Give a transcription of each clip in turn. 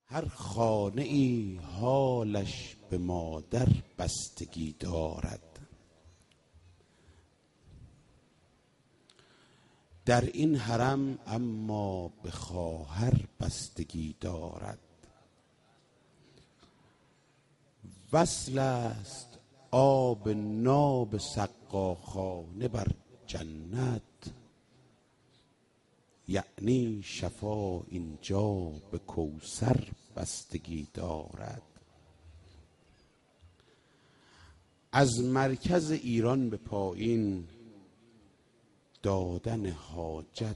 هر خانه ای حالش به مادر بستگی دارد. در این حرم اما به خواهر بستگی دارد. وصل است آب ناب سقاخانه بر جنت، یعنی شفا اینجا به کوثر بستگی دارد. از مرکز ایران به پایین دادن حاجت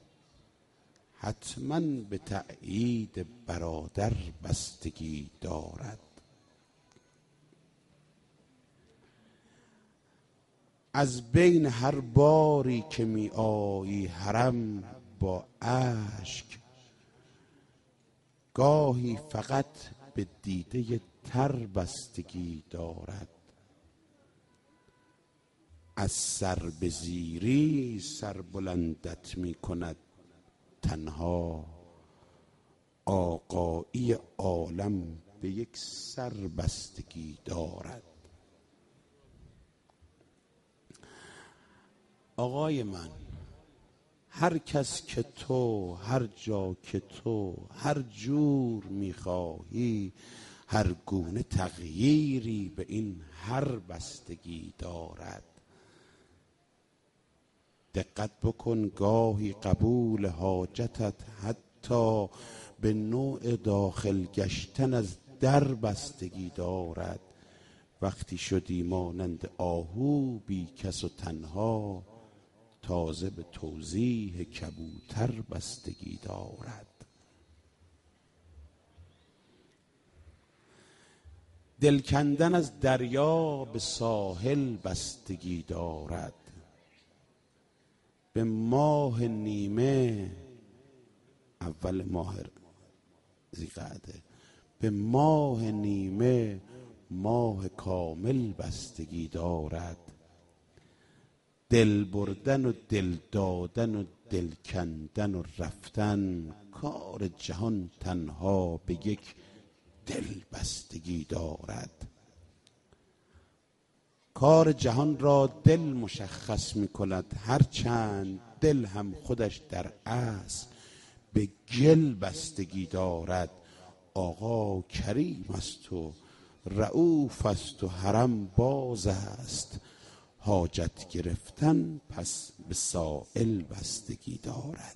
حتما به تأیید برادر بستگی دارد. از بین هر باری که می آیی حرم با اشک، گاهی فقط به دیده تر بستگی دارد. از سر به زیری سر بلندت می کند تنها، آقایی عالم به یک سر بستگی دارد. آقای من، هر کس که تو، هر جا که تو، هر جور میخواهی، هر گونه تغییری به این هر بستگی دارد. دقت بکن گاهی قبول حاجتت حتی به نوع داخل گشتن از در بستگی دارد. وقتی شدی مانند آهو بی کس و تنها، تازه به توضیح کبوتر بستگی دارد. دل کندن از دریا به ساحل بستگی دارد. به ماه نیمه، اول ماه ذی‌قعده، به ماه نیمه ماه کامل بستگی دارد. دل بردن و دل دادن و دل کندن و رفتن، کار جهان تنها به یک دل بستگی دارد. کار جهان را دل مشخص می کند، هرچند دل هم خودش در اصل به گل بستگی دارد. آقا کریم است و رؤوف است و حرم باز است، حاجت گرفتن پس به سائل بستگی دارد.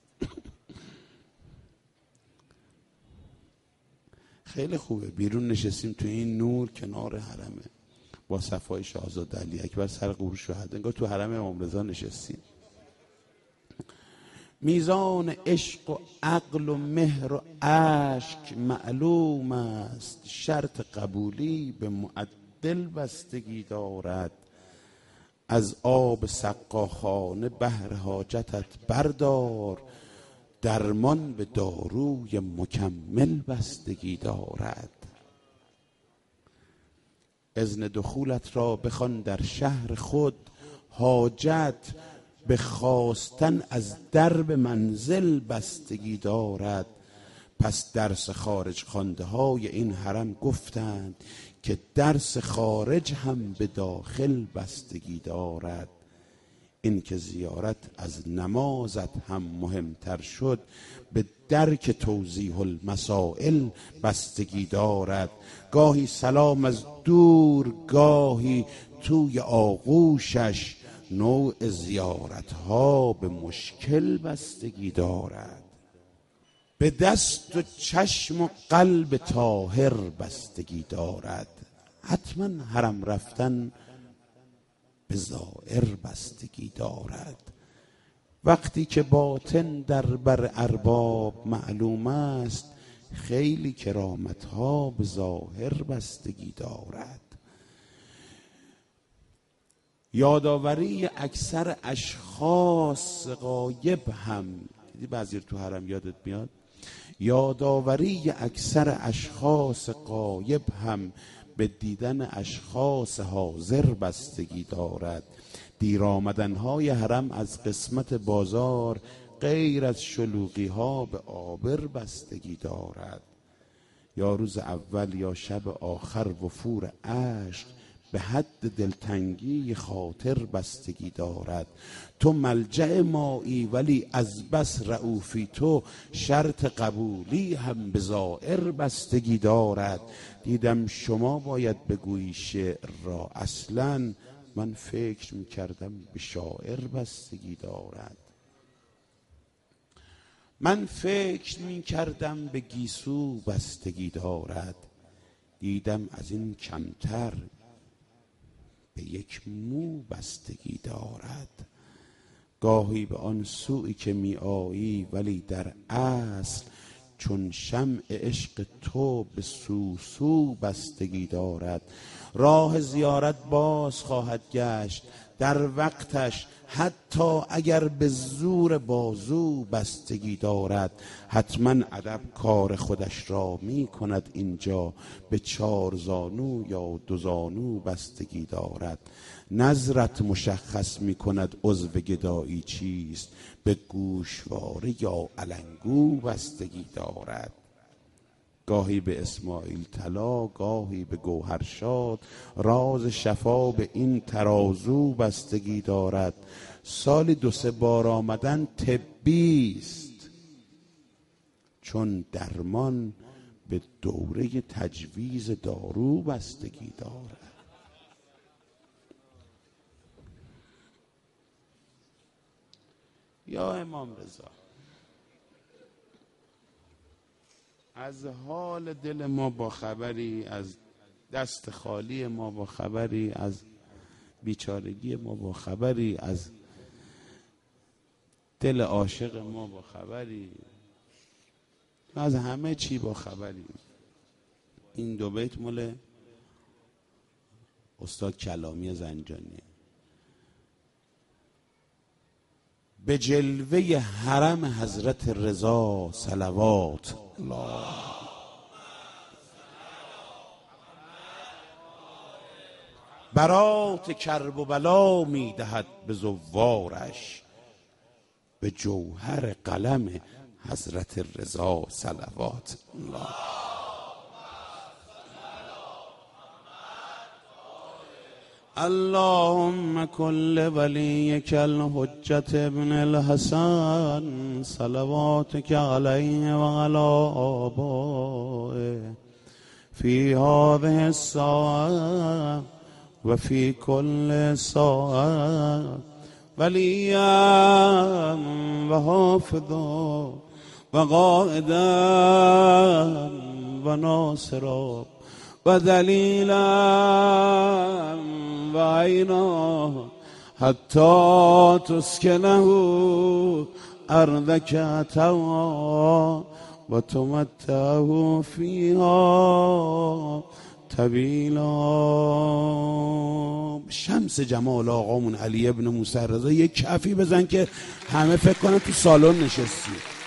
خیلی خوبه بیرون نشستیم تو این نور کنار حرمه با صفای شاهزاده علی اکبر سر قبور شهدا، انگار تو حرم امام رضا نشستیم. میزان عشق و عقل و مهر و اشک معلوم است، شرط قبولی به معدل بستگی دارد. از آب سقاخانه بهر حاجتت بردار، درمان به داروی مکمل بستگی دارد. اذن دخولت را بخوان در شهر خود، حاجت به خواستن از درب منزل بستگی دارد. پس درس خارج خوانده های این حرم گفتند که درس خارج هم به داخل بستگی دارد. این که زیارت از نمازت هم مهمتر شد، به درک توضیح المسائل بستگی دارد. گاهی سلام از دور، گاهی توی آغوشش، نوع زیارت ها به مشکل بستگی دارد. به دست و چشم و قلب طاهر بستگی دارد. حتما حرم رفتن به ظاهر بستگی دارد. وقتی که باطن در بر ارباب معلوم است، خیلی کرامت ها به ظاهر بستگی دارد. یادآوری اکثر اشخاص غایب هم، بعضی تو حرم یادت میاد، یادآوری اکثر اشخاص غایب هم به دیدن اشخاص حاضر بستگی دارد. دیر آمدن‌های حرم از قسمت بازار غیر از شلوغی ها به آبر بستگی دارد. یا روز اول یا شب آخر وفور عشق به حد دلتنگی خاطر بستگی دارد. تو ملجأ مایی ولی از بس رؤوفی تو، شرط قبولی هم به ظاهر بستگی دارد. دیدم شما باید بگویی شعر را، اصلا من فکر میکردم به شاعر بستگی دارد. من فکر میکردم به گیسو بستگی دارد، دیدم از این کمتر به یک مو بستگی دارد. گاهی به آن سویی که می آیی ولی در اصل چون شمع عشق تو به سو بستگی دارد. راه زیارت باز خواهد گشت در وقتش، حتی اگر به زور بازو بستگی دارد. حتما ادب کار خودش را می کند اینجا، به 4 زانو یا 2 زانو بستگی دارد. نظرت مشخص می کند عضو گدایی چیست، به گوشواره یا علنگو بستگی دارد. گاهی به اسماعیل طلا گاهی به گوهرشاد، راز شفا به این ترازو بستگی دارد. سالی 2-3 بار آمدن طبیست، چون درمان به دوره تجویز دارو بستگی دارد. یا امام رضا، از حال دل ما با خبری، از دست خالی ما با خبری، از بیچارگی ما با خبری، از دل عاشق ما با خبری، از همه چی با خبری. این 2 بیت مال استاد کلامی زنجانیه. به جلوه حرم حضرت رضا صلوات الله، برات کرب و بلا می دهد به زوارش، به جوهر قلم حضرت رضا صلوات الله. اللهم كل وليك الحجة ابن الحسن صلواتك عليه وعلى آبائه في هذه الساعة وفي كل ساعة وليا وحافظا وقائدا وناصرا ودليلا وعينا حتى تسكنه أرضك توا وتمتعه فيها طویلا. شمس جمال آقامون علی ابن موسی رضا یک کفی بزن که همه فکر کنن تو سالن نشستی.